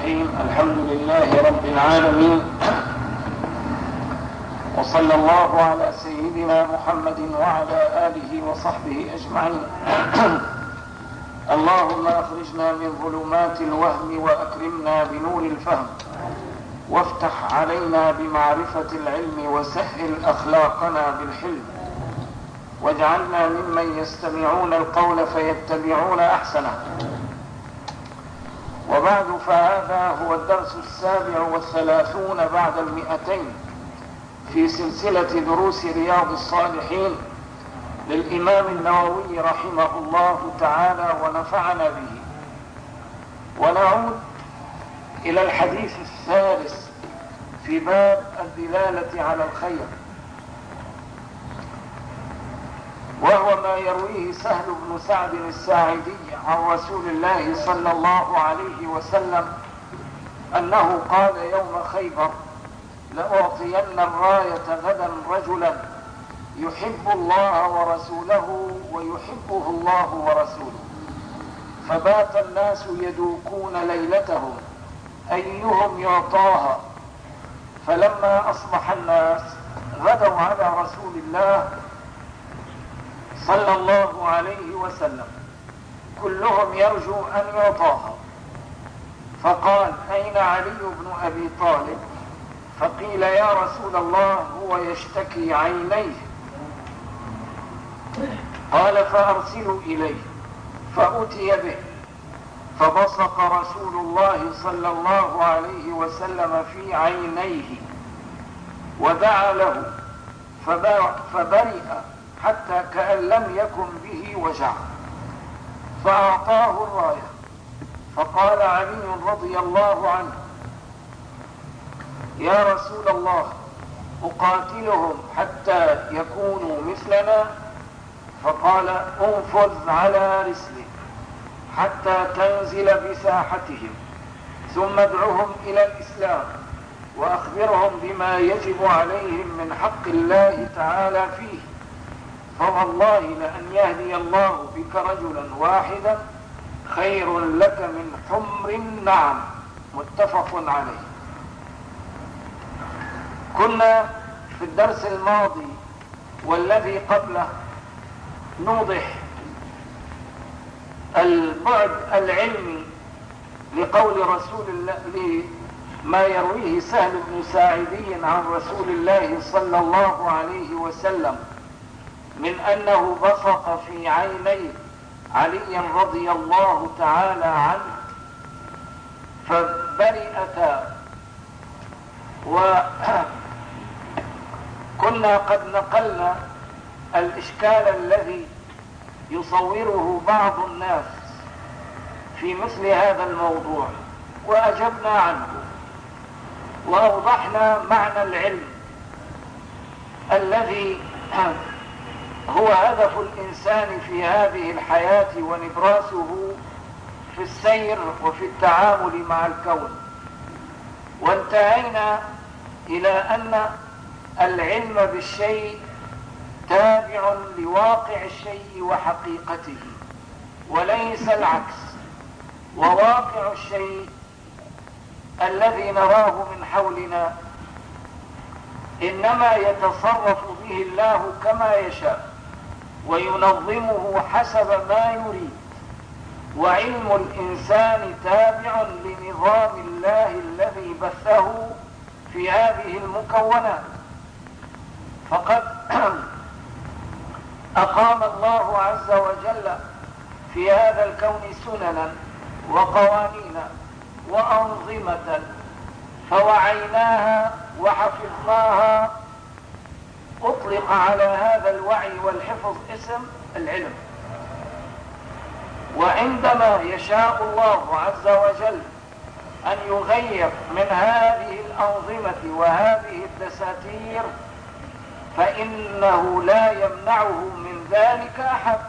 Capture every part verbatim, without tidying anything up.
الرحيم. الحمد لله رب العالمين، وصلى الله على سيدنا محمد وعلى آله وصحبه أجمعين. اللهم أخرجنا من ظلمات الوهم وأكرمنا بنور الفهم، وافتح علينا بمعرفة العلم، وسهل أخلاقنا بالحلم، واجعلنا ممن يستمعون القول فيتبعون أحسنه. وبعد، فهذا هو الدرس السابع والثلاثون بعد المئتين في سلسلة دروس رياض الصالحين للإمام النووي رحمه الله تعالى ونفعنا به. ونعود إلى الحديث الثالث في باب الدلالة على الخير، وهو ما يرويه سهل بن سعد الساعدي عن رسول الله صلى الله عليه وسلم أنه قال يوم خيبر: لأعطين الراية غدا رجلا يحب الله ورسوله ويحبه الله ورسوله. فبات الناس يدوكون ليلتهم أيهم يعطاها، فلما أصبح الناس غدوا على رسول الله صلى الله عليه وسلم كلهم يرجو أن يعطاها. فقال: أين علي بن أبي طالب؟ فقيل: يا رسول الله هو يشتكي عينيه. قال: فأرسلوا إليه. فأتي به، فبصق رسول الله صلى الله عليه وسلم في عينيه ودعا له، فبرئ حتى كأن لم يكن به وجع، فأعطاه الراية. فقال علي رضي الله عنه: يا رسول الله، أقاتلهم حتى يكونوا مثلنا؟ فقال: انفذ على رسلك حتى تنزل بساحتهم، ثم ادعهم إلى الإسلام، وأخبرهم بما يجب عليهم من حق الله تعالى فيه، فوالله لأن يهدي الله بك رجلا واحدا خير لك من حمر النعم. متفق عليه. كنا في الدرس الماضي والذي قبله نوضح البعد العلمي لقول رسول الله، لما يرويه سهل بن ساعدي عن رسول الله صلى الله عليه وسلم من أنه بصق في عيني علي رضي الله تعالى عنه فبرئتا. وكنا قد نقلنا الإشكال الذي يصوره بعض الناس في مثل هذا الموضوع، وأجبنا عنه، وأوضحنا معنى العلم الذي هو هدف الإنسان في هذه الحياة ونبراسه في السير وفي التعامل مع الكون. وانتهينا إلى أن العلم بالشيء تابع لواقع الشيء وحقيقته، وليس العكس. وواقع الشيء الذي نراه من حولنا إنما يتصرف به الله كما يشاء وينظمه حسب ما يريد، وعلم الإنسان تابع لنظام الله الذي بثه في هذه المكونات. فقد أقام الله عز وجل في هذا الكون سننا وقوانين وأنظمة، فوعيناها وحفظناها. أطلق على هذا الوعي والحفظ اسم العلم. وعندما يشاء الله عز وجل أن يغير من هذه الأنظمة وهذه الدساتير فإنه لا يمنعه من ذلك أحد.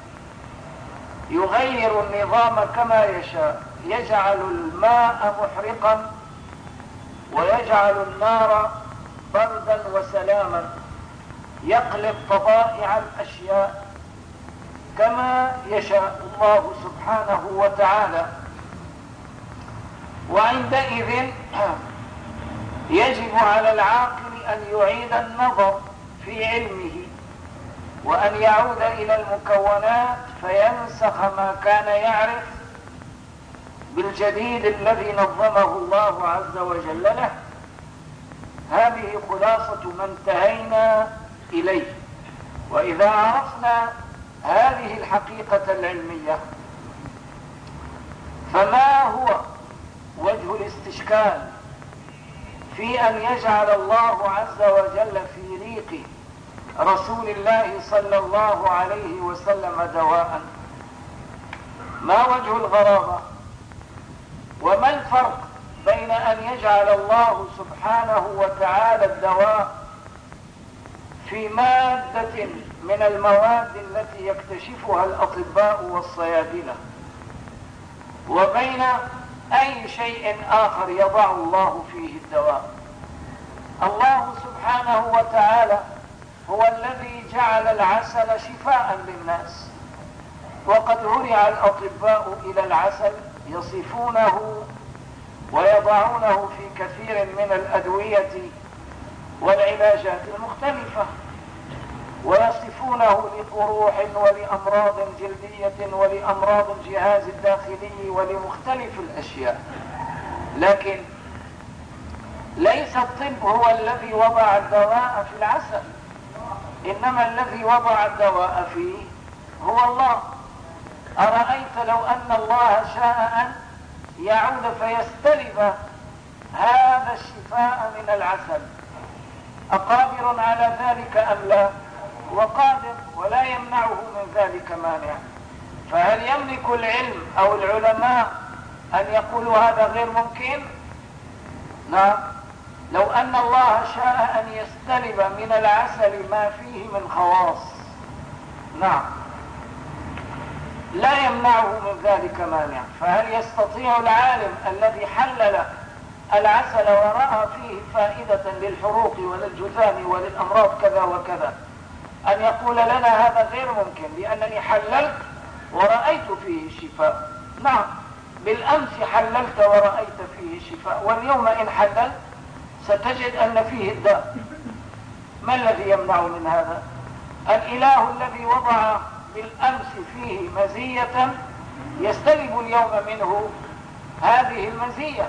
يغير النظام كما يشاء، يجعل الماء محرقا ويجعل النار بردا وسلاما، يقلب طبائع الأشياء كما يشاء الله سبحانه وتعالى. وعندئذ يجب على العاقل أن يعيد النظر في علمه وأن يعود إلى المكونات فينسخ ما كان يعرف بالجديد الذي نظمه الله عز وجل له. هذه خلاصة ما انتهينا إليه. وإذا عرفنا هذه الحقيقة العلمية فما هو وجه الاستشكال في أن يجعل الله عز وجل في ريق رسول الله صلى الله عليه وسلم دواء؟ ما وجه الغرابة وما الفرق بين أن يجعل الله سبحانه وتعالى الدواء في مادة من المواد التي يكتشفها الأطباء والصيادلة وبين أي شيء آخر يضع الله فيه الدواء؟ الله سبحانه وتعالى هو الذي جعل العسل شفاء للناس، وقد هرع الأطباء إلى العسل يصفونه ويضعونه في كثير من الأدوية والعلاجات المختلفة، ويصفونه لقروح ولأمراض جلدية ولأمراض الجهاز الداخلي ولمختلف الأشياء. لكن ليس الطب هو الذي وضع الدواء في العسل، إنما الذي وضع الدواء فيه هو الله. أرأيت لو أن الله شاء أن يعود فيستلب هذا الشفاء من العسل، أقادر على ذلك أم لا؟ وقادر، ولا يمنعه من ذلك مانع. فهل يملك العلم أو العلماء أن يقولوا هذا غير ممكن؟ نعم. لو أن الله شاء أن يستلب من العسل ما فيه من خواص، نعم، لا يمنعه من ذلك مانع. فهل يستطيع العالم الذي حلل العسل ورأى فيه فائدة للحروق وللجذام وللأمراض كذا وكذا أن يقول لنا هذا غير ممكن لأنني حللت ورأيت فيه شفاء؟ نعم، بالأمس حللت ورأيت فيه شفاء، واليوم إن حللت ستجد أن فيه الداء. ما الذي يمنع من هذا؟ الإله الذي وضع بالأمس فيه مزية يستلب اليوم منه هذه المزية.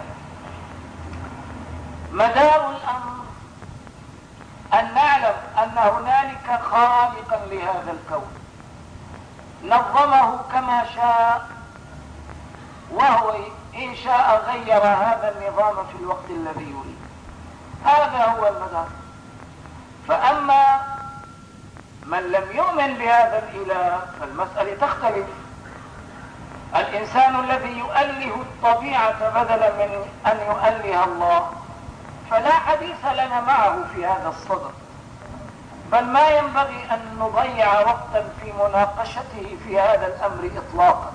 مدار الأمر أن نعلم أن هنالك خالقا لهذا الكون نظمه كما شاء، وهو إن شاء غير هذا النظام في الوقت الذي يريد. هذا هو المدار. فأما من لم يؤمن بهذا الإله فالمسألة تختلف. الإنسان الذي يؤله الطبيعة بدلا من أن يؤله الله فلا حديث لنا معه في هذا الصدد، بل ما ينبغي أن نضيع وقتا في مناقشته في هذا الأمر إطلاقا.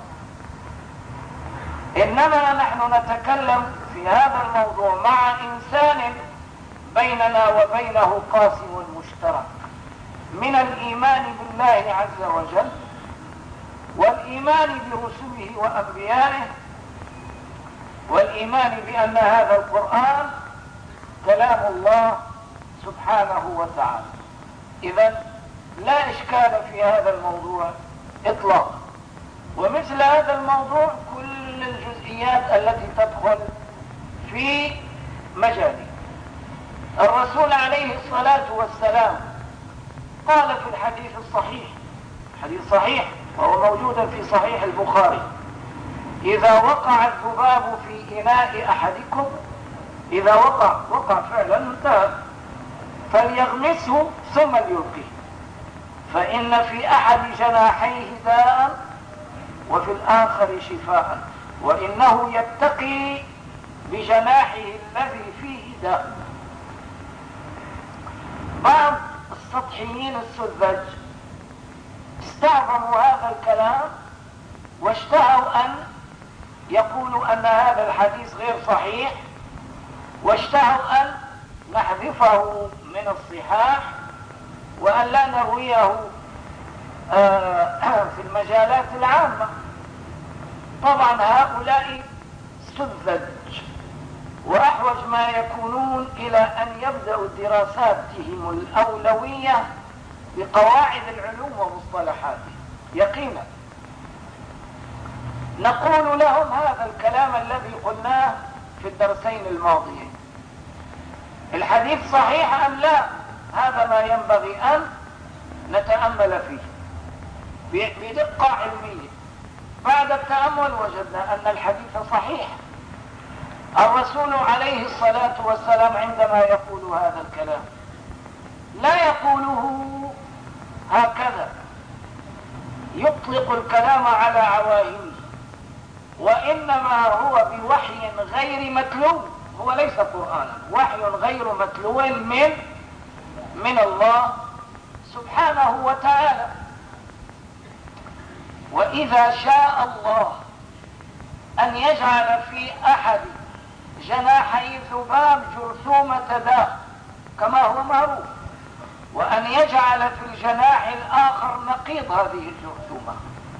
إنما نحن نتكلم في هذا الموضوع مع إنسان بيننا وبينه قاسم مشترك من الإيمان بالله عز وجل والإيمان برسله وأنبيائه والإيمان بأن هذا القرآن كلام الله سبحانه وتعالى. إذن لا إشكال في هذا الموضوع إطلاقا. ومثل هذا الموضوع كل الجزئيات التي تدخل في مجاله. الرسول عليه الصلاة والسلام قال في الحديث الصحيح، حديث صحيح وهو موجود في صحيح البخاري: إذا وقع الذباب في إناء أحدكم، إذا وقع وقع فعلا انتهى، فليغمسه ثم ليلقيه، فإن في أحد جناحيه داء وفي الآخر شفاء، وإنه يتقي بجناحه الذي فيه داء. بعض السطحيين السذج استعظموا هذا الكلام واشتهوا أن يقولوا أن هذا الحديث غير صحيح، واشتهوا أن نحذفه من الصحاح وأن لا نرويه في المجالات العامة. طبعا هؤلاء سذج وأحوج ما يكونون إلى أن يبدأوا دراساتهم الأولوية بقواعد العلوم ومصطلحاتها يقينا. نقول لهم هذا الكلام الذي قلناه في الدرسين الماضيين، الحديث صحيح أم لا؟ هذا ما ينبغي أن نتأمل فيه بدقة علمية. بعد التأمل وجدنا أن الحديث صحيح. الرسول عليه الصلاة والسلام عندما يقول هذا الكلام لا يقوله هكذا يطلق الكلام على عواهنه، وإنما هو بوحي غير متلو، هو ليس قرآنا، وحي غير متلو من من الله سبحانه وتعالى. وإذا شاء الله أن يجعل في أحد جناحي الذباب جرثومة داء كما هو معروف، وأن يجعل في الجناح الآخر نقيض هذه الجرثومة،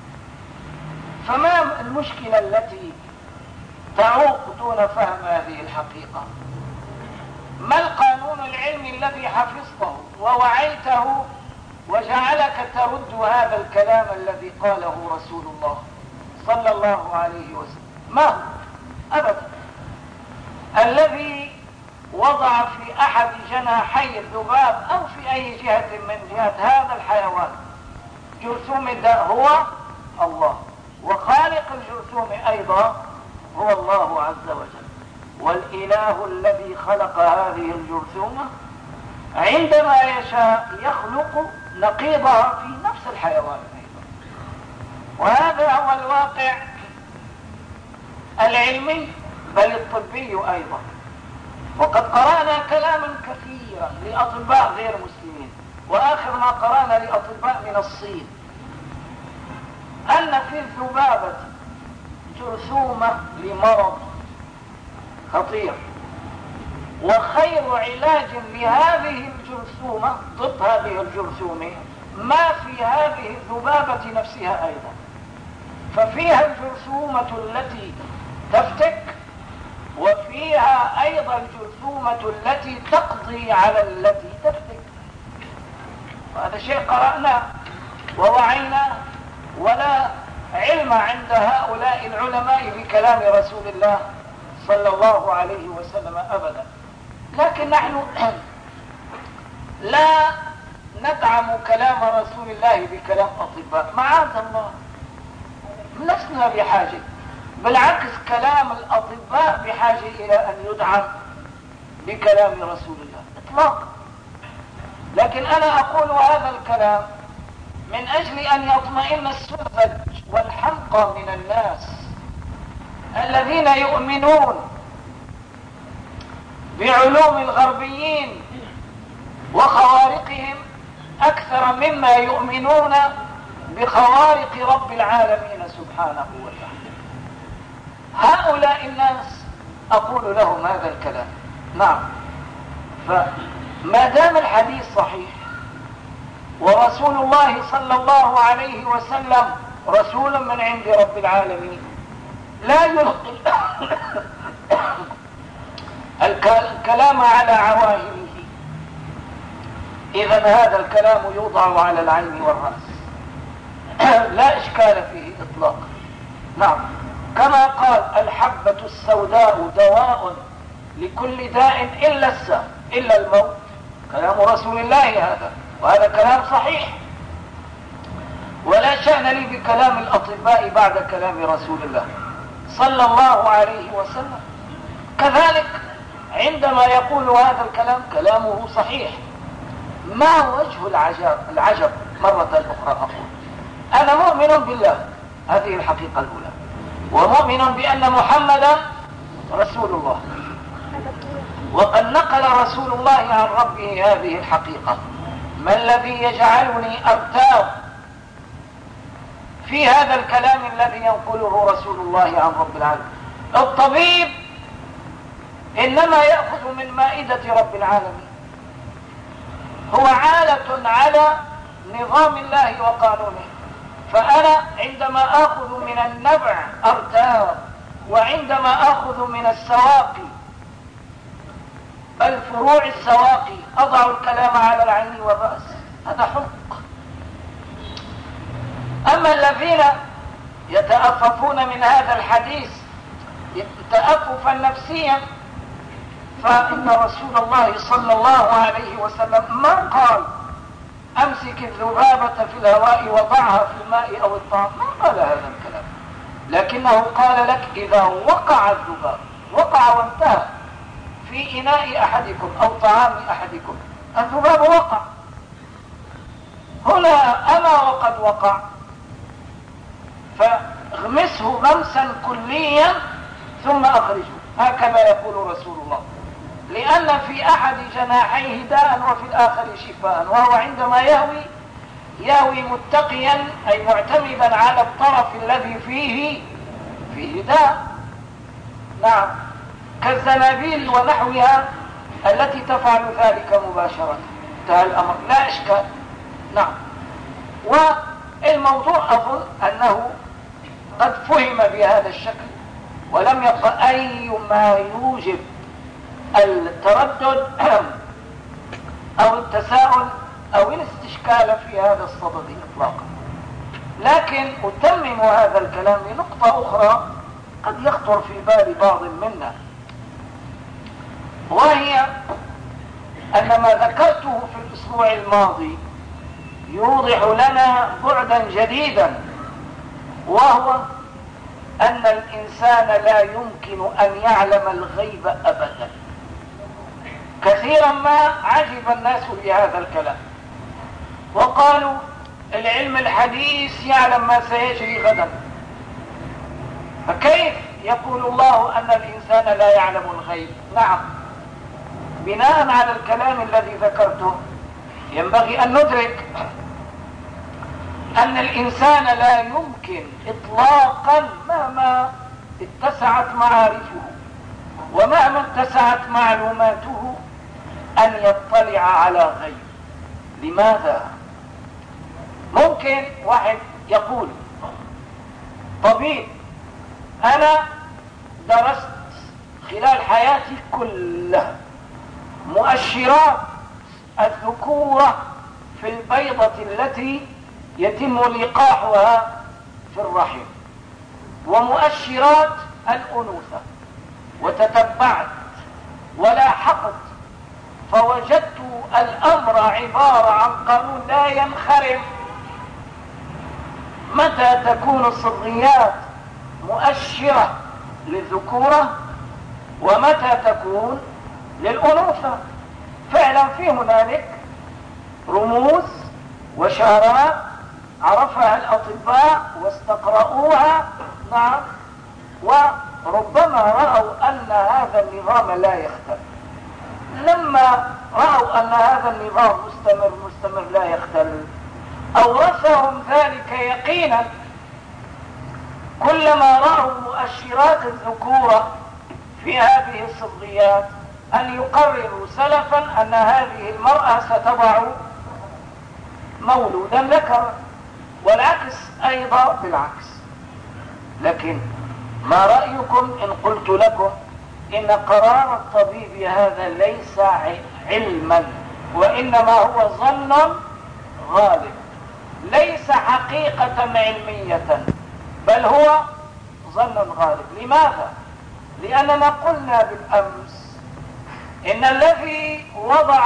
فما المشكلة التي تعوق دون فهم هذه الحقيقة؟ ما القانون العلمي الذي حفظته ووعيته وجعلك ترد هذا الكلام الذي قاله رسول الله صلى الله عليه وسلم؟ ما هو؟ أبدا. الذي وضع في أحد جناحي الذباب أو في أي جهة من جهات هذا الحيوان جرثوم الداء هو الله، وخالق الجرثوم أيضا هو الله عز وجل. والإله الذي خلق هذه الجرثومة عندما يشاء يخلق نقيضها في نفس الحيوان أيضا. وهذا هو الواقع العلمي بل الطبي أيضا. وقد قرأنا كلاما كثيرا لأطباء غير مسلمين، وآخر ما قرأنا لأطباء من الصين أن في الذبابة جرثومة لمرض خطير، وخير علاج لهذه الجرثومة ضد هذه الجرثومة ما في هذه الذبابة نفسها أيضا. ففيها الجرثومة التي تفتك، وفيها أيضا الجرثومة التي تقضي على التي تفتك. وهذا شيء قرأناه ووعيناه، ولا علم عند هؤلاء العلماء بكلام رسول الله صلى الله عليه وسلم أبدا. لكن نحن لا ندعم كلام رسول الله بكلام أطباء، معاذ الله، لسنا بحاجة، بالعكس كلام الأطباء بحاجة إلى أن يدعم بكلام رسول الله إطلاقا. لكن أنا أقول هذا الكلام من أجل أن يطمئن السذج والحمقى من الناس الذين يؤمنون بعلوم الغربيين وخوارقهم أكثر مما يؤمنون بخوارق رب العالمين سبحانه وتعالى. هؤلاء الناس أقول لهم هذا الكلام. نعم، فما دام الحديث صحيح ورسول الله صلى الله عليه وسلم رسول من عند رب العالمين لا يلقي الكلام على عواهنه، إذن هذا الكلام يوضع على العين والرأس لا إشكال فيه إطلاقا. نعم، كما قال الحبة السوداء دواء لكل داء إلا السم إلا الموت، كلام رسول الله هذا، وهذا كلام صحيح، ولا شأن لي بكلام الأطباء بعد كلام رسول الله صلى الله عليه وسلم. كذلك عندما يقول هذا الكلام كلامه صحيح، ما وجه العجب, العجب مرة أخرى أقول أنا مؤمن بالله، هذه الحقيقة الأولى، ومؤمن بأن محمدا رسول الله، وقد نقل رسول الله عن ربه هذه الحقيقة. ما الذي يجعلني أرتاب في هذا الكلام الذي ينقله رسول الله عن رب العالمين؟ الطبيب إنما يأخذ من مائدة رب العالمين، هو عالة على نظام الله وقانونه. فأنا عندما آخذ من النبع أرتاب، وعندما آخذ من السواقي الفروع السواقي أضع الكلام على العين والرأس، هذا حق. أما الذين يتأففون من هذا الحديث تأففا نفسيا، فإن رسول الله صلى الله عليه وسلم ما قال أمسك الذبابة في الهواء وضعها في الماء أو الطعام، ما قال هذا الكلام، لكنه قال لك إذا وقع الذباب، وقع وانتهى في إناء أحدكم أو طعام أحدكم، الذباب وقع هنا أما وقد وقع، فاغمسه غمسا كليا ثم أخرجه، هكذا يقول رسول الله، لأن في أحد جناحيه داء وفي الآخر شفاء، وهو عندما يهوي يهوي متقيا أي معتمدا على الطرف الذي فيه فيه داء. نعم، كالزنابيل ونحوها التي تفعل ذلك مباشرة، انتهى الأمر، لا إشكال. نعم، والموضوع أظن أنه قد فهم بهذا الشكل، ولم يبقى أي ما يوجب التردد أو التساؤل أو الاستشكال في هذا الصدد إطلاقا. لكن أتمم هذا الكلام لنقطة أخرى قد يخطر في بال بعض منا، وهي أن ما ذكرته في الأسبوع الماضي يوضح لنا بعدا جديدا، وهو أن الإنسان لا يمكن أن يعلم الغيب أبدا. كثيرا ما عجب الناس بهذا الكلام وقالوا العلم الحديث يعلم ما سيجري غدا، فكيف يقول الله أن الإنسان لا يعلم الغيب؟ نعم، بناء على الكلام الذي ذكرته ينبغي أن ندرك أن الإنسان لا يمكن إطلاقا مهما اتسعت معارفه ومهما اتسعت معلوماته أن يطلع على غيب. لماذا؟ ممكن واحد يقول طبيب أنا درست خلال حياتي كلها مؤشرات الذكورة في البيضة التي يتم لقاحها في الرحم ومؤشرات الأنوثة، وتتبعت ولاحقت فوجدت الأمر عبارة عن قانون لا ينخرم. متى تكون الصبغيات مؤشرة للذكورة ومتى تكون للأنوثة؟ فعلا في هنالك رموز وشارات عرفها الأطباء واستقرأوها. نعم، وربما رأوا أن هذا النظام لا يختلف. لما رأوا أن هذا النظام مستمر مستمر لا يختلف أورثهم ذلك يقينا. كلما رأوا مؤشرات الذكورة في هذه الصبغيات أن يقرروا سلفا أن هذه المرأة ستضع مولودا ذكرا، والعكس أيضا بالعكس. لكن ما رأيكم إن قلت لكم إن قرار الطبيب هذا ليس علما وإنما هو ظن غالب، ليس حقيقة علمية بل هو ظن غالب؟ لماذا؟ لأننا قلنا بالأمس إن الذي وضع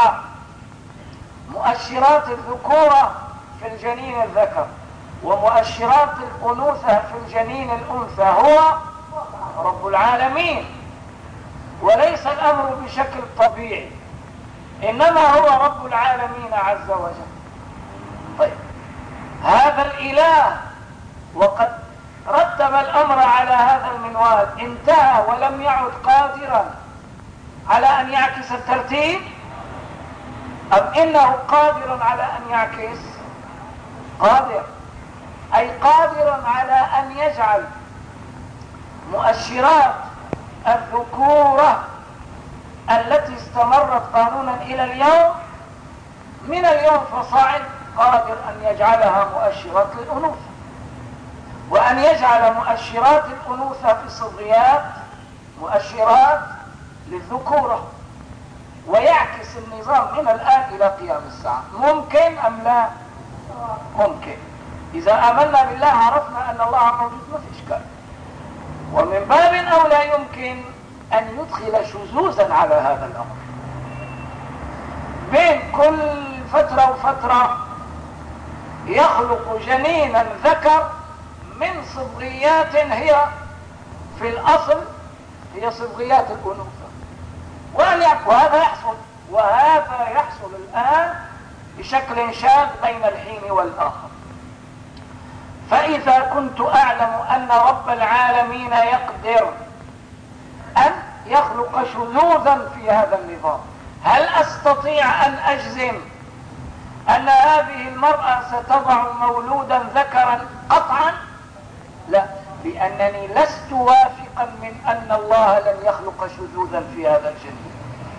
مؤشرات الذكورة في الجنين الذكر ومؤشرات الأنوثة في الجنين الأنثى هو رب العالمين، وليس الأمر بشكل طبيعي، إنما هو رب العالمين عز وجل. طيب، هذا الإله وقد رتب الأمر على هذا المنوال انتهى ولم يعد قادرا على أن يعكس الترتيب، أم إنه قادر على أن يعكس؟ قادر، أي قادر على أن يجعل مؤشرات الذكورة التي استمرت قانونا إلى اليوم من اليوم فصاعد قادر أن يجعلها مؤشرات للأنوثة، وأن يجعل مؤشرات الأنوثة في الصبغيات مؤشرات للذكورة. ويعكس النظام من الآن إلى قيام الساعة. ممكن أم لا؟ ممكن. إذا آمنا بالله عرفنا أن الله موجود، ما في إشكال. ومن باب أولى يمكن أن يدخل شذوذا على هذا الأمر. بين كل فترة وفترة يخلق جنينا ذكر من صبغيات هي في الأصل هي صبغيات الأنوثة، وهذا يحصل وهذا يحصل الآن بشكل شاذ بين الحين والآخر. فإذا كنت أعلم أن رب العالمين يقدر أن يخلق شذوذا في هذا النظام، هل أستطيع أن أجزم أن هذه المرأة ستضع مولودا ذكرا قطعا؟ لا، لأنني لست واثقا من أن الله لن يخلق شذوذا في هذا الجنين.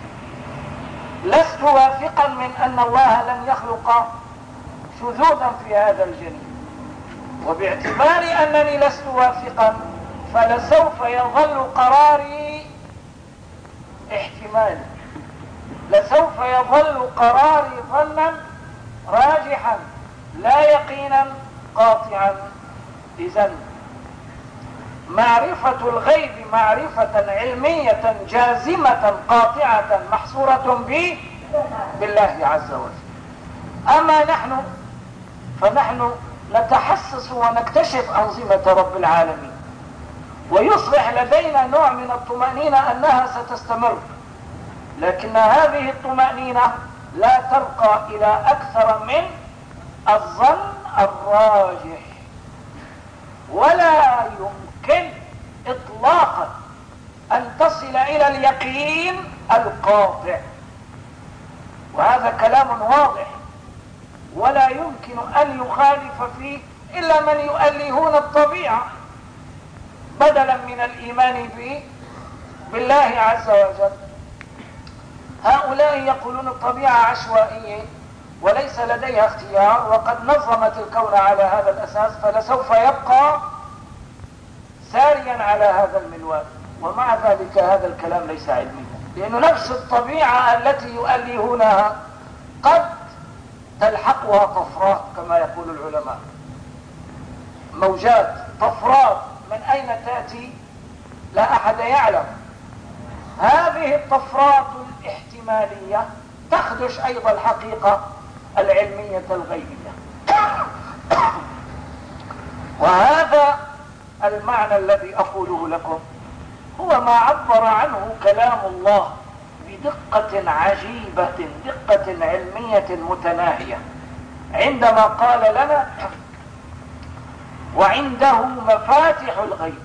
لست واثقا من أن الله لن يخلق شذوذا في هذا الجنين، وباعتبار أنني لست واثقا فلسوف يظل قراري احتمالي، لسوف يظل قراري ظنا راجحا لا يقينا قاطعا. إذن معرفة الغيب معرفة علمية جازمة قاطعة محصورة به بالله عز وجل. أما نحن فنحن نتحسس ونكتشف أنظمة رب العالمين، ويصبح لدينا نوع من الطمأنينة أنها ستستمر، لكن هذه الطمأنينة لا ترقى إلى أكثر من الظن الراجح، ولا يمكن إطلاقا أن تصل إلى اليقين القاطع. وهذا كلام واضح ولا يمكن أن يخالف فيه إلا من يؤلهون الطبيعة بدلا من الإيمان به بالله عز وجل. هؤلاء يقولون الطبيعة عشوائية وليس لديها اختيار، وقد نظمت الكون على هذا الأساس، فلسوف يبقى ساريا على هذا المنوال. ومع ذلك هذا الكلام ليس علميا، لأن نفس الطبيعة التي يؤلهونها قد تلحقها طفرات كما يقول العلماء، موجات طفرات من أين تأتي لا أحد يعلم. هذه الطفرات الاحتمالية تخدش أيضا الحقيقة العلمية الغيبية. وهذا المعنى الذي أقوله لكم هو ما عبر عنه كلام الله بدقة عجيبة، دقة علمية متناهية، عندما قال لنا وعنده مفاتح الغيب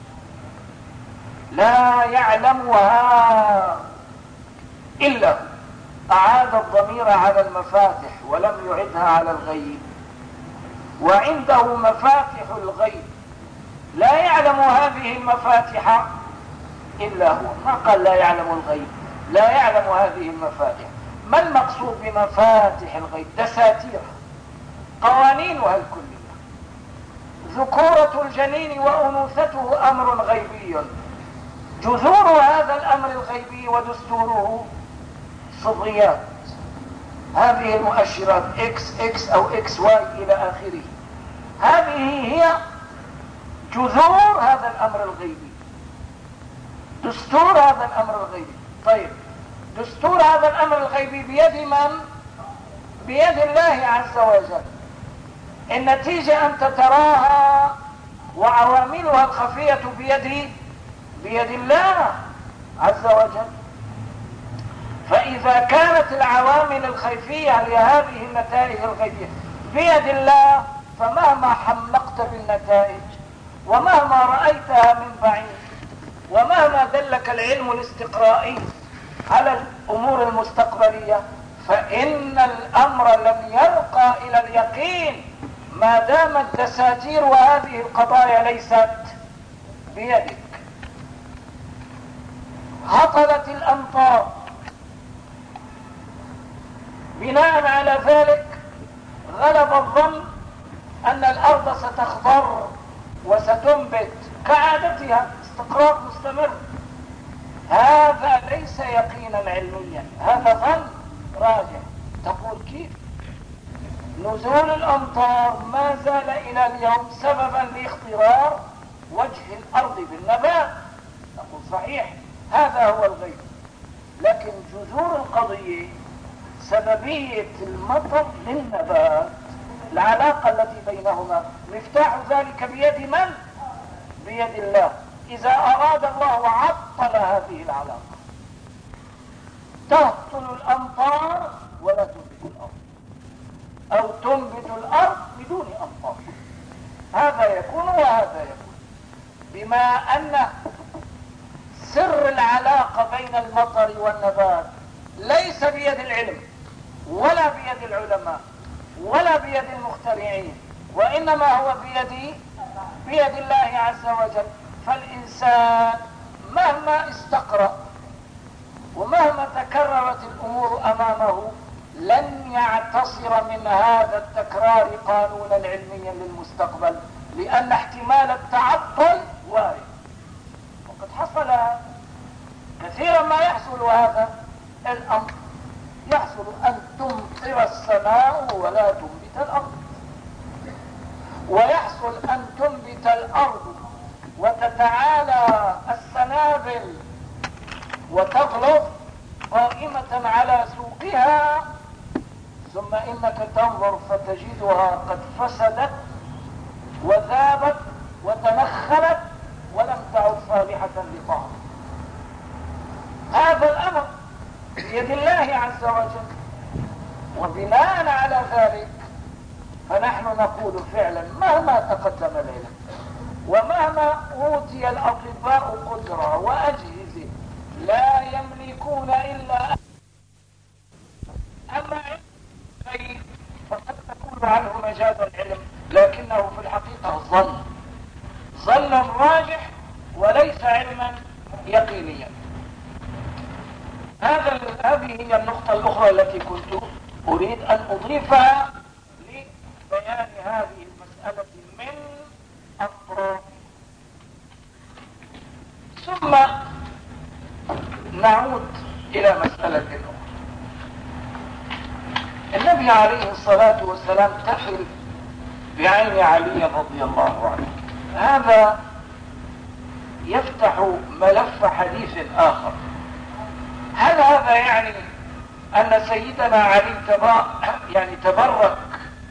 لا يعلمها إلا هو. أعاد الضمير على المفاتح ولم يعدها على الغيب. وعنده مفاتح الغيب لا يعلم هذه المفاتح إلا هو. ما قال لا يعلم الغيب، لا يعلم هذه المفاتح. ما المقصود بمفاتح الغيب؟ دساتير، قوانينها الكلية. ذكورة الجنين وأنوثته أمر غيبي، جذور هذا الأمر الغيبي ودستوره صبغيات، هذه المؤشرات اكس اكس او اكس واي الى اخره، هذه هي جذور هذا الامر الغيبي، دستور هذا الامر الغيبي. طيب، دستور هذا الامر الغيبي بيد من؟ بيد الله عز وجل. النتيجة انت تراها وعواملها الخفية بيد بيد الله عز وجل. فإذا كانت العوامل الخفية لهذه النتائج الغيبية بيد الله، فمهما حمقت بالنتائج ومهما رأيتها من بعيد ومهما دلك العلم الاستقرائي على الأمور المستقبلية، فإن الأمر لم يرقى إلى اليقين ما دامت دساتير وهذه القضايا ليست بيدك. هطلت الأمطار، بناء على ذلك غلب الظن أن الأرض ستخضر وستنبت كعادتها، استقرار مستمر. هذا ليس ليس يقينا علميا، هذا ظن راجع. تقول كيف؟ نزول الأمطار ما زال إلى اليوم سببا لاخترار وجه الأرض بالنبات. نقول صحيح، هذا هو الغيب، لكن جذور القضية سببية المطر للنبات، العلاقة التي بينهما، مفتاح ذلك بيد من؟ بيد الله. إذا أراد الله عطل هذه العلاقة، تهطل الأمطار ولا تنبت الأرض، أو تنبت الأرض بدون أمطار. هذا يكون وهذا يكون، بما أن سر العلاقة بين المطر والنبات ليس بيد العلم ولا بيد العلماء ولا بيد المخترعين، وإنما هو بيد بيد الله عز وجل. فالإنسان مهما استقرأ ومهما تكررت الأمور أمامه لن يعتصر من هذا التكرار قانونا علميا للمستقبل، لأن احتمال التعطل وارد. وقد حصل كثيرا ما يحصل هذا الأمر، يحصل أن تمطر السماء ولا تنبت الأرض، ويحصل أن تنبت الأرض وتتعالى السنابل وتغلظ قائمة على سوقها، ثم إنك تنظر فتجدها قد فسدت وذابت وتنخلت ولم تعد صالحة لطعام. هذا الأمر بيد الله عز وجل، وبناء على ذلك فنحن نقول فعلا مهما تقدم العلم ومهما أوتي الأطباء قدرة وأجهزة لا يملكون إلا أما علم فقد تكون عنه مجال العلم، لكنه في الحقيقة ظن ظن راجح وليس علما يقينيا. هذا هذه هي النقطة الأخرى التي كنت أريد أن أضيفها لبيان هذه المسألة من أطراف. ثم نعود إلى مسألة أخرى. النبي عليه الصلاة والسلام تحل بعين علي رضي الله عنه. هذا يفتح ملف حديث آخر. هل هذا يعني أن سيدنا علي يعني تبرك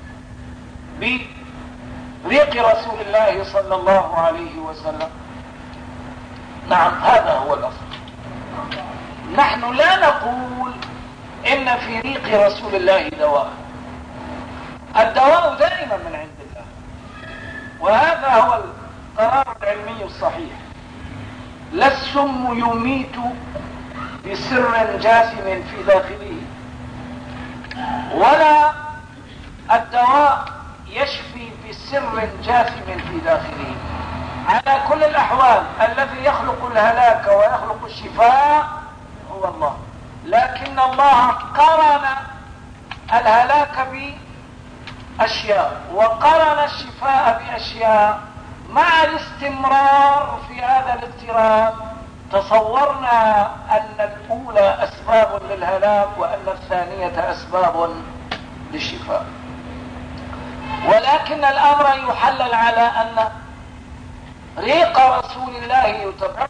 بريق رسول الله صلى الله عليه وسلم؟ نعم، هذا هو الأصل. نحن لا نقول إن في ريق رسول الله دواء، الدواء دائما من عند الله، وهذا هو القرار العلمي الصحيح. لا السم يميت بسر جاثم في داخله، ولا الدواء يشفي بسر جاثم في داخله. على كل الأحوال الذي يخلق الهلاك ويخلق الشفاء هو الله، لكن الله قرن الهلاك بأشياء وقرن الشفاء بأشياء. مع الاستمرار في هذا الاضطراب تصورنا أن الأولى أسباب للهلاك وأن الثانية أسباب للشفاء، ولكن الأمر يحلل على أن ريق رسول الله يتبرك،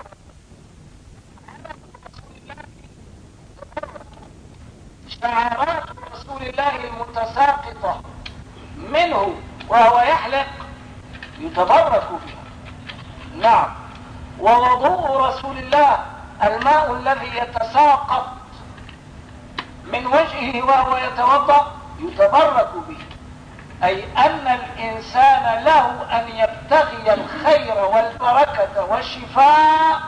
شعارات رسول الله المتساقطة منه وهو يحلق يتبرك بها. نعم، ووضوء رسول الله الماء الذي يتساقط من وجهه وهو يتوضأ يتبرك به، أي أن الإنسان له أن يبتغي الخير والبركة والشفاء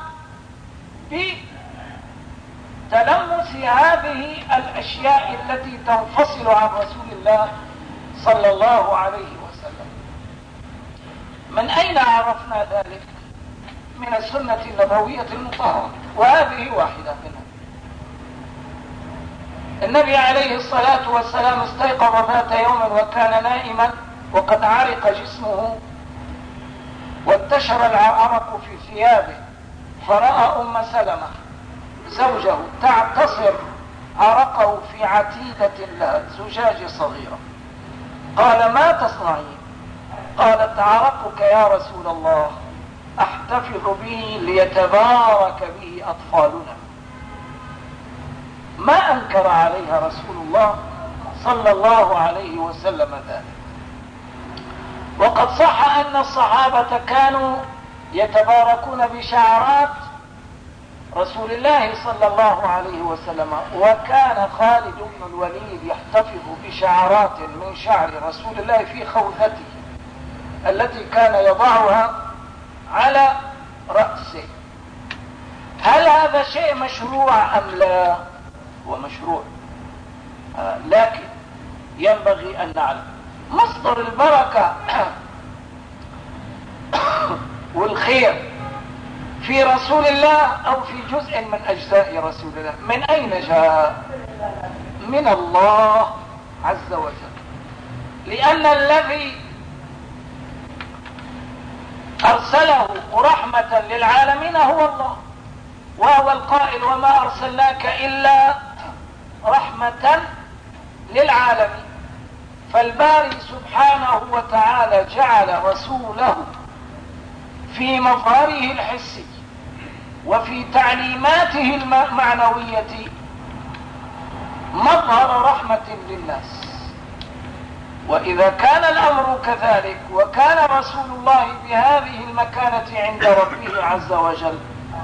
بتلمس هذه الأشياء التي تنفصل عن رسول الله صلى الله عليه وسلم. من أين عرفنا ذلك؟ من السنة النبوية المطهرة، وهذه واحدة منها. النبي عليه الصلاة والسلام استيقظ ذات يوم وكان نائما وقد عرق جسمه وانتشر العرق في ثيابه، فرأى أم سلمة زوجه تعتصر عرقه في عتيدة لها، زجاجة صغيرة. قال: ما تصنعين؟ قالت: عرقك يا رسول الله احتفظ به ليتبارك به اطفالنا. ما انكر عليها رسول الله صلى الله عليه وسلم ذلك. وقد صح ان الصحابة كانوا يتباركون بشعرات رسول الله صلى الله عليه وسلم، وكان خالد بن الوليد يحتفظ بشعرات من شعر رسول الله في خوذته التي كان يضعها على رأسه. هل هذا شيء مشروع أم لا؟ هو مشروع، آه لكن ينبغي أن نعلم مصدر البركة والخير في رسول الله أو في جزء من أجزاء رسول الله من أين جاء؟ من الله عز وجل، لأن الذي أرسله رحمة للعالمين هو الله، وهو القائل: وما أرسلناك إلا رحمة للعالمين. فالباري سبحانه وتعالى جعل رسوله في مظهره الحسي وفي تعليماته المعنوية مظهر رحمة للناس. وإذا كان الأمر كذلك وكان رسول الله بهذه المكانة عند ربه عز وجل،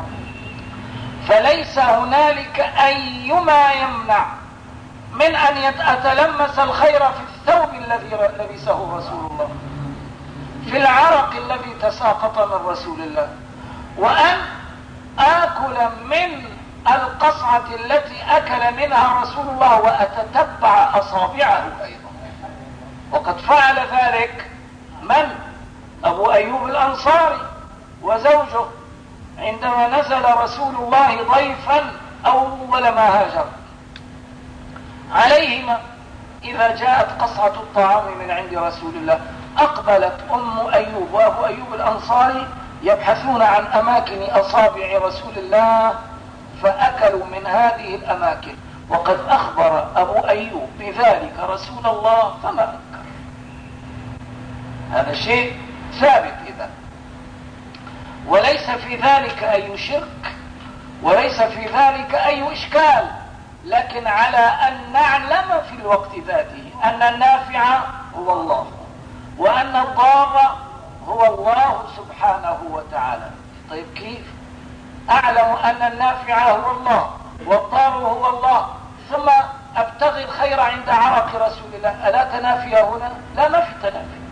فليس هنالك أيما يمنع من أن يتلمس الخير في الثوب الذي لبسه رسول الله، في العرق الذي تساقط من رسول الله، وأن آكل من القصعة التي أكل منها رسول الله وأتتبع أصابعه أيضا. وقد فعل ذلك من؟ أبو أيوب الأنصاري وزوجه عندما نزل رسول الله ضيفا أول ما هاجر عليهما. إذا جاءت قصعة الطعام من عند رسول الله أقبلت أم أيوب وأبو أيوب الأنصاري يبحثون عن أماكن أصابع رسول الله، فأكلوا من هذه الأماكن. وقد أخبر أبو أيوب بذلك رسول الله فما أنكر. هذا شيء ثابت إذا، وليس في ذلك أي شرك وليس في ذلك أي إشكال، لكن على أن نعلم في الوقت ذاته أن النافع هو الله، وأن الضار هو الله سبحانه وتعالى. طيب كيف أعلم أن النافع هو الله والضار هو الله ثم أبتغي الخير عند عرق رسول الله؟ ألا تنافي هنا؟ لا، ما في تنافي.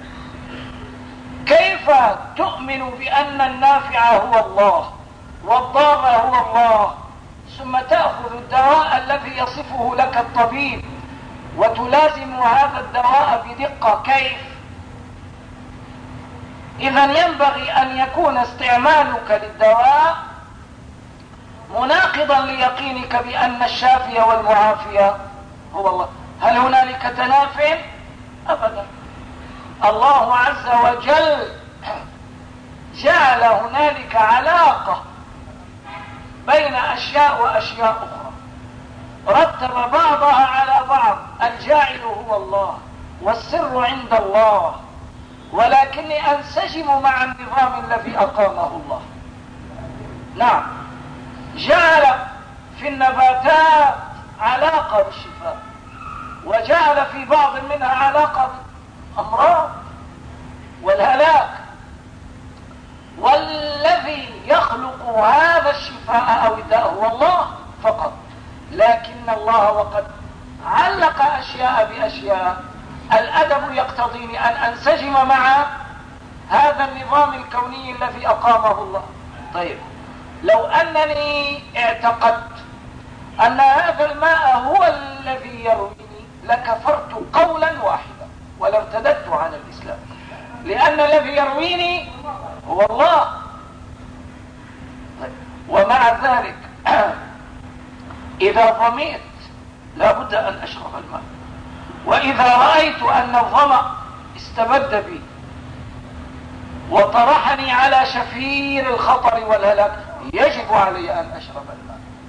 كيف تؤمن بأن النافع هو الله والضار هو الله ثم تأخذ الدواء الذي يصفه لك الطبيب وتلازم هذا الدواء بدقة؟ كيف؟ إذن ينبغي أن يكون استعمالك للدواء مناقضا ليقينك بأن الشافي والمعافي هو الله. هل هنالك تناف؟ أبدا. الله عز وجل جعل هنالك علاقة بين أشياء وأشياء أخرى، رتب بعضها على بعض. الجاعل هو الله والسر عند الله، ولكني أنسجم مع النظام الذي أقامه الله. نعم، جعل في النباتات علاقة بالشفاء، وجعل في بعض منها علاقة بالأمراض والهلاك، والذي يخلق هذا الشفاء أو الداء هو الله فقط. لكن الله وقد علق أشياء بأشياء، الأدب يقتضيني أن أنسجم مع هذا النظام الكوني الذي أقامه الله. طيب، لو أنني اعتقدت أن هذا الماء هو الذي يرويني لكفرت قولا واحدا ولارتددت عن الإسلام، لأن الذي يرويني هو الله. طيب. ومع ذلك إذا ظمئت لابد أن أشرب الماء، وإذا رأيت أن الظمأ استبد بي وطرحني على شفير الخطر والهلاك يجب علي أن أشرب الماء.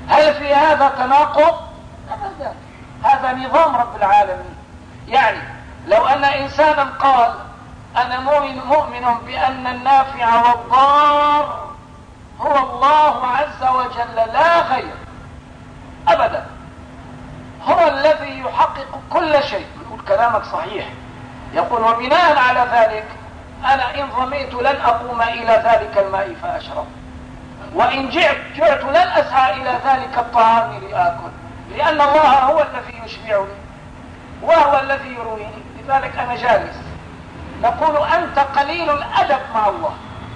هل في هذا تناقض؟ أبدا، هذا نظام رب العالمين. يعني لو أن إنسانا قال أنا مؤمن, مؤمن بأن النافع والضار هو الله عز وجل لا غير، أبدا، هو الذي يحقق كل شيء، يقول كلامك صحيح، يقول وبناء على ذلك أنا إن ظمئت لن أقوم إلى ذلك الماء فأشرب، وإن جعت, جعت لن أسعى إلى ذلك الطعام لآكل، لأن الله هو الذي يشبعني وهو الذي يرويني، لذلك أنا جالس. نقول أنت قليل الأدب مع الله،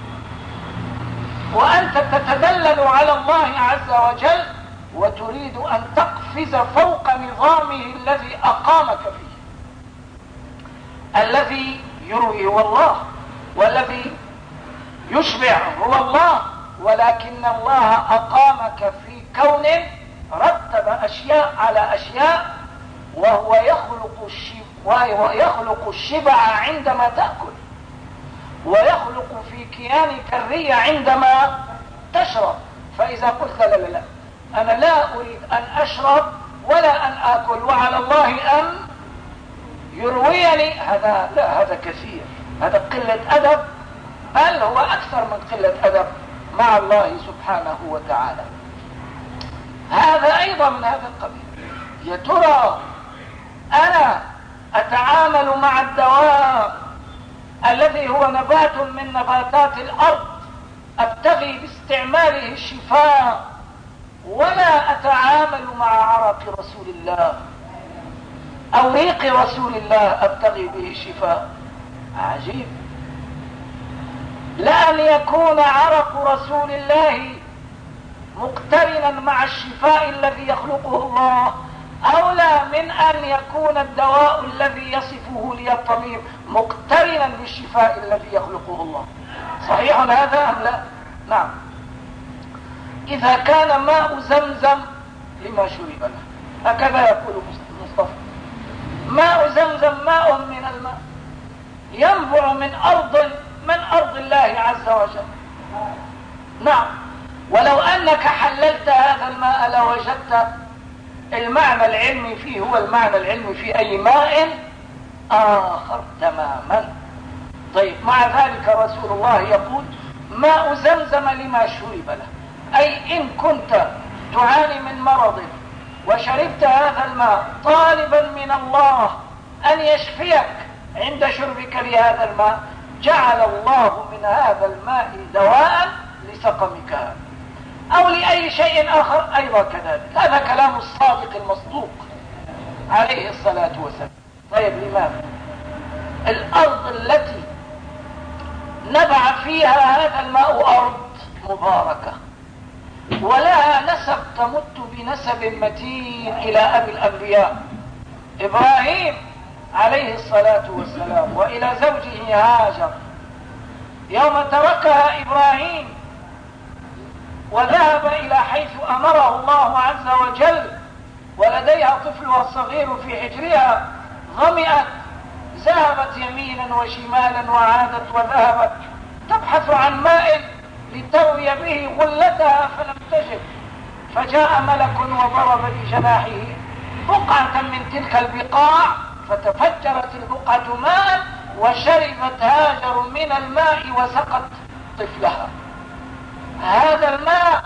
وأنت تتدلل على الله عز وجل وتريد أن تقفز فوق نظامه الذي أقامك فيه. الذي يروي هو الله، والذي يشبع هو الله، ولكن الله أقامك في كون رتب أشياء على أشياء، وهو يخلق الشبع, وهو يخلق الشبع عندما تأكل، ويخلق في كيانك الري عندما تشرب. فإذا قلت لا لا لا أنا لا أريد أن أشرب ولا أن آكل وعلى الله أن يرويني، هذا لا، هذا كثير، هذا قلة أدب، بل هو أكثر من قلة أدب مع الله سبحانه وتعالى. هذا أيضا من هذا القبيل. يا ترى أنا أتعامل مع الدواء الذي هو نبات من نباتات الأرض أبتغي باستعماله الشفاء، ولا أتعامل مع عرق رسول الله أو ريق رسول الله أبتغي به الشفاء؟ عجيب. لأن يكون عرق رسول الله مقترنا مع الشفاء الذي يخلقه الله أولى من أن يكون الدواء الذي يصفه لي الطبيب مقترنا بالشفاء الذي يخلقه الله. صحيح هذا أم لا؟ نعم. إذا كان ماء زمزم لما شرب له، هكذا يقول مصطفى، ماء زمزم ماء من الماء ينبع من أرض من أرض الله عز وجل. نعم. ولو أنك حللت هذا الماء لوجدت المعنى العلمي فيه هو المعنى العلمي في أي ماء آخر تماما. طيب، مع ذلك رسول الله يقول ماء زمزم لما شرب له، أي إن كنت تعاني من مرض وشربت هذا الماء طالبا من الله أن يشفيك عند شربك لهذا الماء، جعل الله من هذا الماء دواء لسقمك هذا، أو لأي شيء آخر أيضا كذلك. هذا كلام الصادق المصدوق عليه الصلاة والسلام. طيب، لماذا الأرض التي نبع فيها هذا الماء أرض مباركة ولها نسب تمت بنسب متين إلى أبي الأنبياء إبراهيم عليه الصلاة والسلام، وإلى زوجه هاجر يوم تركها إبراهيم وذهب إلى حيث أمره الله عز وجل ولديها طفلها الصغير في حجرها، ظمئت، ذهبت يمينا وشمالا وعادت وذهبت تبحث عن ماء لتروي به غلتها فلم تجد، فجاء ملك وضرب بجناحه بقعة من تلك البقاع فتفجرت البقعة ماء وشربت هاجر من الماء وسقت طفلها. هذا الماء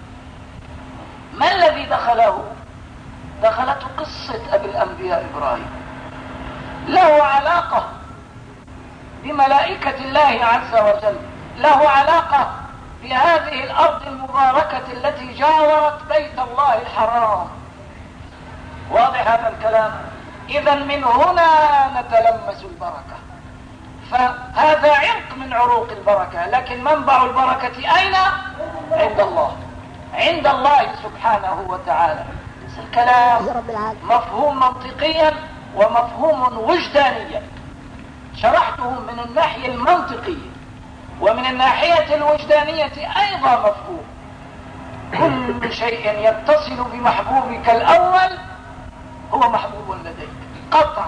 ما الذي دخله؟ دخلته قصة أبي الأنبياء إبراهيم، له علاقة بملائكة الله عز وجل، له علاقة بهذه الأرض المباركة التي جاورت بيت الله الحرام. واضح هذا الكلام؟ إذا من هنا نتلمس البركة، فهذا عرق من عروق البركة، لكن منبع البركة أين؟ عند الله، عند الله سبحانه وتعالى. الكلام مفهوم منطقيا ومفهوم وجدانيا، شرحته من الناحية المنطقية، ومن الناحية الوجدانية أيضا مفهوم. كل شيء يتصل بمحبوبك الأول هو محبوب لديك قطعا.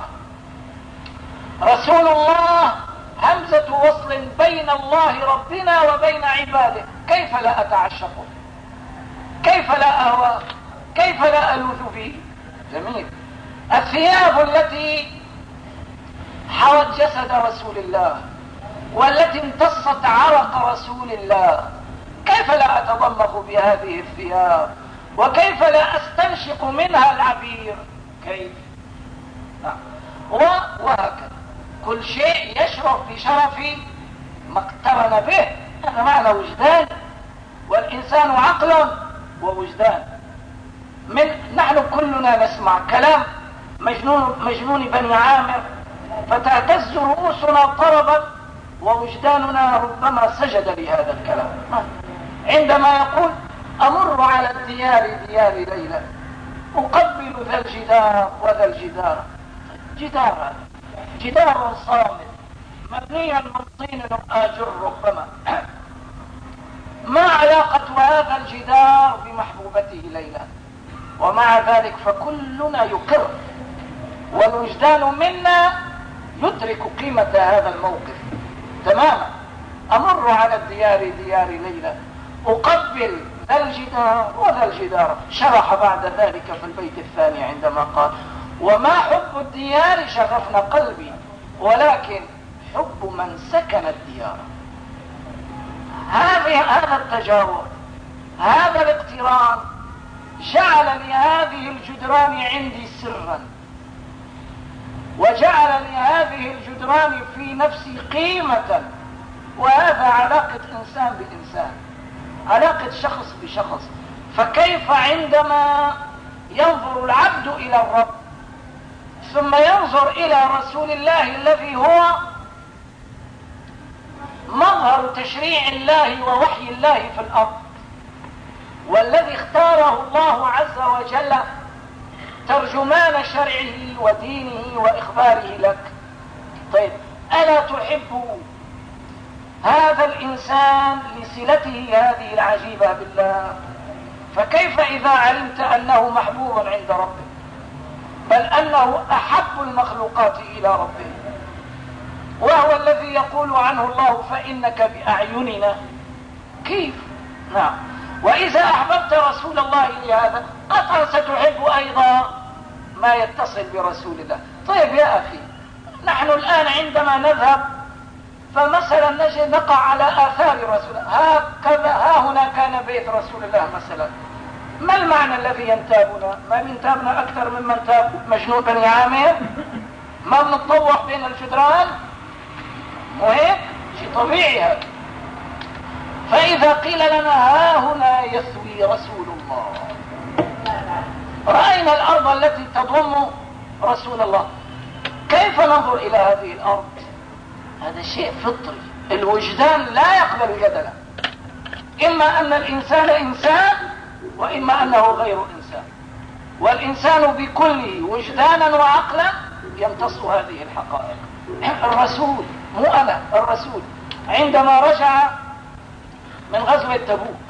رسول الله همزة وصل بين الله ربنا وبين عباده، كيف لا أتعشقه؟ كيف لا أهوى؟ كيف لا ألوذ به؟ جميل. الثياب التي حوت جسد رسول الله والتي امتصت عرق رسول الله، كيف لا أتضمخ بهذه الثياب؟ وكيف لا أستنشق منها العبير؟ كيف؟ وهكذا كل شيء يشرف بشرف ما اقترن به. هذا معنى وجدان، والإنسان عقل ووجدان. من نحن كلنا نسمع كلام مجنون مجنون بني عامر فتهتز رؤوسنا طربا ووجداننا ربما سجد لهذا الكلام، عندما يقول أمر على الديار ديار ليلى أقبل ذا الجدار وذا الجدار. جدار جدار صامت مبنيا من طين آجر ربما. ما علاقة هذا الجدار بمحبوبته ليلى؟ ومع ذلك فكلنا يقر، والوجدان منا يدرك قيمة هذا الموقف تماما. أمر على الديار ديار ليلى أقبل ذا الجدار وذا الجدار. شرح بعد ذلك في البيت الثاني عندما قال وما حب الديار شغفنا قلبي ولكن حب من سكن الديار. هذه هذا التجاور، هذا الاقتران جعل لهذه الجدران عندي سرا، وجعل لهذه الجدران في نفسي قيمة. وهذا علاقة إنسان بإنسان، علاقة شخص بشخص. فكيف عندما ينظر العبد إلى الرب ثم ينظر إلى رسول الله الذي هو مظهر تشريع الله ووحي الله في الأرض، والذي اختاره الله عز وجل ترجمان شرعه ودينه وإخباره لك. طيب ألا تحب هذا الإنسان لصلته هذه العجيبة بالله؟ فكيف إذا علمت أنه محبوب عند ربك، بل أنه أحب المخلوقات إلى ربه، وهو الذي يقول عنه الله فإنك بأعيننا؟ كيف؟ نعم. وإذا أحببت رسول الله لهذا قطعا ستحب أيضا ما يتصل برسول الله. طيب يا أخي، نحن الآن عندما نذهب فمثلا نجد نقع على آثار رسول الله، هكذا ها هنا كان بيت رسول الله مثلا. ما المعنى الذي ينتابنا؟ ما بينتابنا أكثر ممن تاب مجنون بني عامر؟ ما بنتطوح بين الجدران؟ وهيك شيء طبيعي هذا. فإذا قيل لنا ها هنا يثوي رسول الله، رأينا الأرض التي تضم رسول الله، كيف ننظر إلى هذه الأرض؟ هذا شيء فطري، الوجدان لا يقبل جدلا. إما أن الإنسان إنسان وإما أنه غير إنسان، والإنسان بكله وجدانا وعقلا يمتص هذه الحقائق. الرسول، مو أنا، الرسول عندما رجع من غزوة تبوك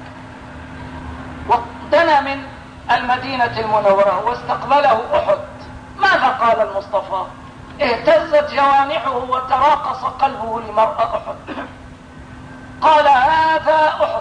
ودنا من المدينة المنورة واستقبله أحد، ماذا قال المصطفى؟ اهتزت جوانحه وتراقص قلبه لمرأة أحد. قال هذا أحد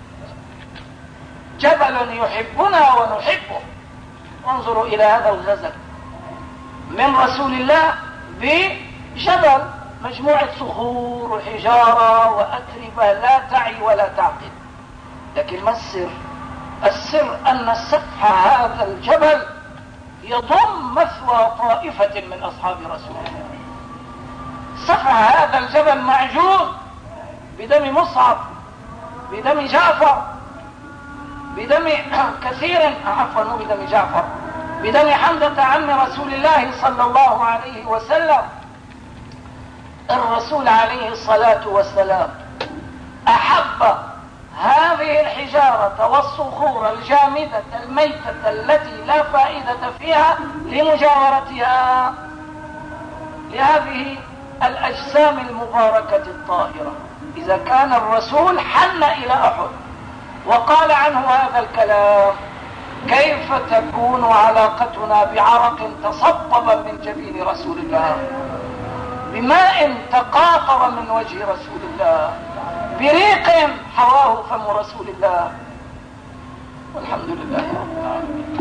جبل يحبنا ونحبه. انظروا إلى هذا الغزل من رسول الله بجبل، مجموعة صخور وحجارة وأتربة لا تعي ولا تعقل. لكن ما السر؟ السر أن سفح هذا الجبل يضم مثوى طائفة من أصحاب رسول الله. سفح هذا الجبل معجون بدم مصعب، بدم جعفر، بدم كثير، عفوا مو بدم جعفر، بدم حمزة عم رسول الله صلى الله عليه وسلم. الرسول عليه الصلاة والسلام أحب هذه الحجارة والصخور الجامدة الميتة التي لا فائدة فيها لمجاورتها لهذه الأجسام المباركة الطاهرة. إذا كان الرسول حن إلى أحد وقال عنه هذا الكلام، كيف تكون علاقتنا بعرق تصبب من جبين رسول الله، بماء تقاطر من وجه رسول الله، بريق حواه فم رسول الله؟ والحمد لله رب العالمين.